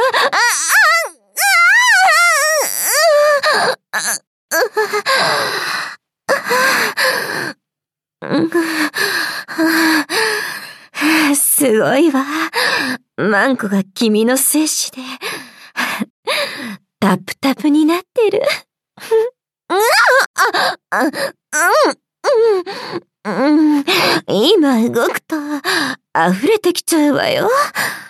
すごいわ。マンコが君の精子で、タプタプになってる。今動くと、溢れてきちゃうわよ。